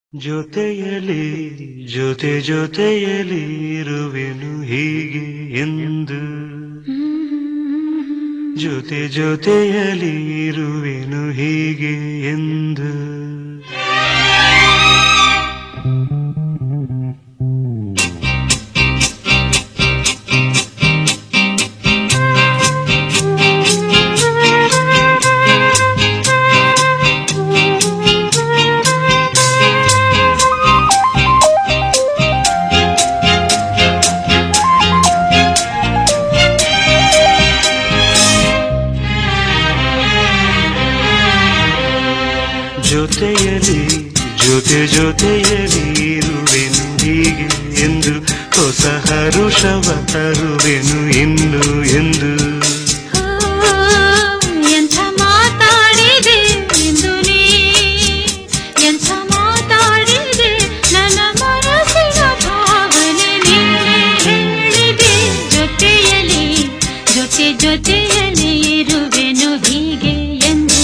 ಜೊತೆಯಲಿ ಜೊತೆಯಲಿ ಇರುವೆನು ಹೀಗೆ ಎಂದು ಜೊತೆಯಲಿ ಇರುವೆನು ಹೀಗೆ ಎಂದು ಜೊತೆಯಲಿ ಜೊತೆಯಲಿ ಇರುವೆನು ಹೀಗೆ ಎಂದು ಹೊಸ ಹರುಷವ ತರುವೆನು ಇನ್ನು ಎಂದು ಎಂಥ ಮಾತಾಡಿದೆ ಎಂದು ನೀ ಎಂಥ ಮಾತಾಡಿದೆ ನನ್ನ ಮನಸ್ಸಿನ ಭಾವನೆ ನೀನೇ ಹೇಳಿದೆ ಜೊತೆಯಲಿ ಜೊತೆಯಲಿ ಇರುವೆನು ಹೀಗೆ ಎಂದು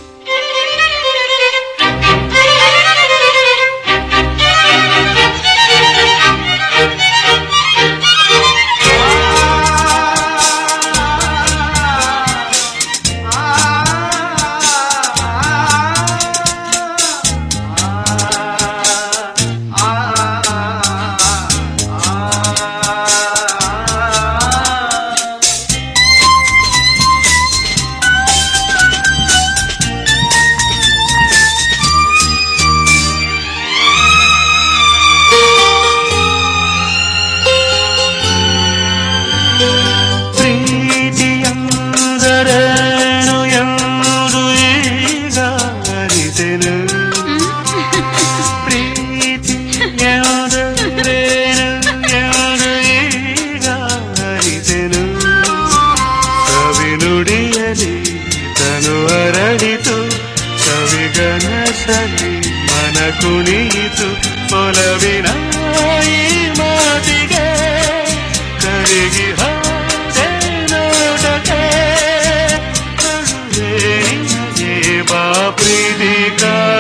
ತನು ಅರಳಿತು ಕವಿಗನಸಲಿ ಮನ ಕುಣಿಯಿತು ಒಲವಿನ ಈ ಮಾತಿಗೆ ಕರಗಿ ಹೋದೆ ನೋಟಕ್ಕೆ ಬಾ ಪ್ರೀತಿ